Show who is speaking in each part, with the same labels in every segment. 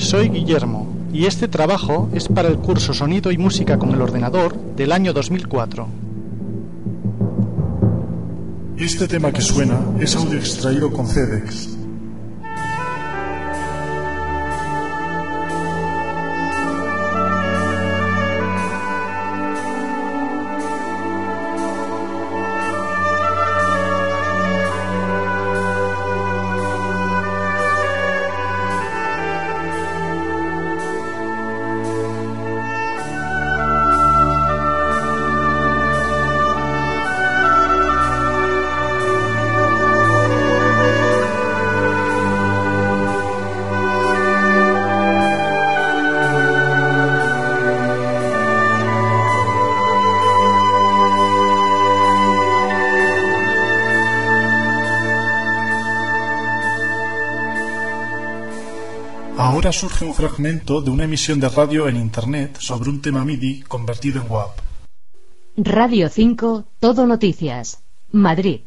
Speaker 1: soy Guillermo y este trabajo es para el curso Sonido y Música con el Ordenador del año 2004.
Speaker 2: Este tema que suena es audio extraído con CEDEX. Ahora surge un fragmento de una emisión de radio en Internet sobre un tema MIDI convertido en WAV.
Speaker 3: Radio 5, Todo Noticias, Madrid.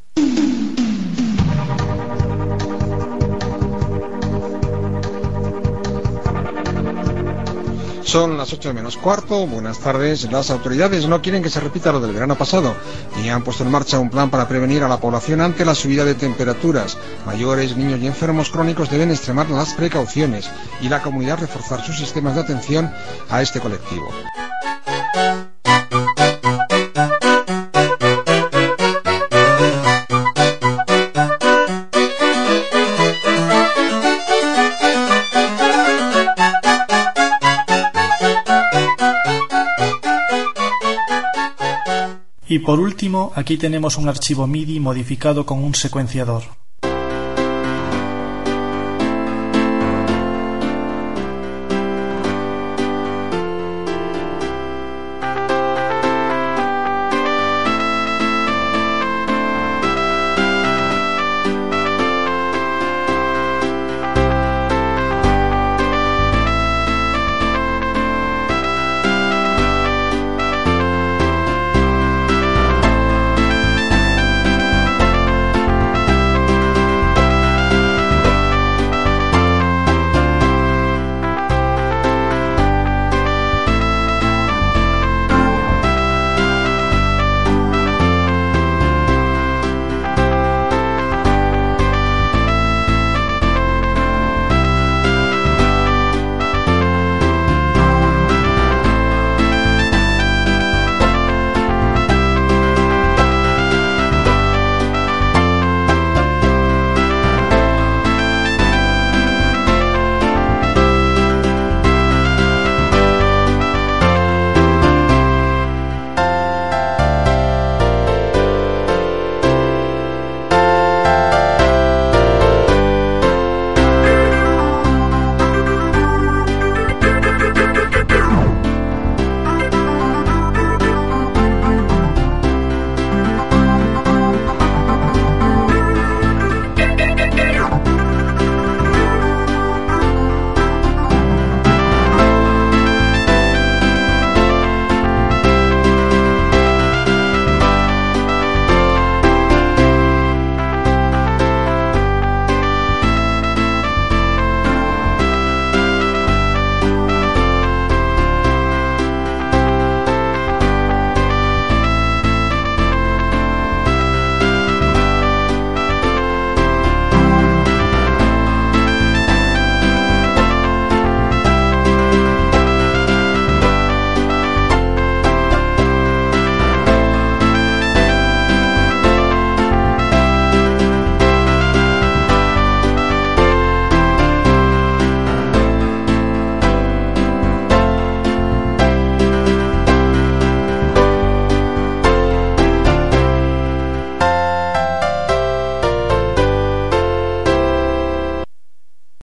Speaker 4: Son las 8 menos cuarto, buenas tardes. Las autoridades no quieren que se repita lo del verano pasado y han puesto en marcha un plan para prevenir a la población ante la subida de temperaturas. Mayores, niños y enfermos crónicos deben extremar las precauciones y la comunidad reforzar sus sistemas de atención a este colectivo.
Speaker 2: Y por último, aquí tenemos un archivo MIDI modificado con un secuenciador.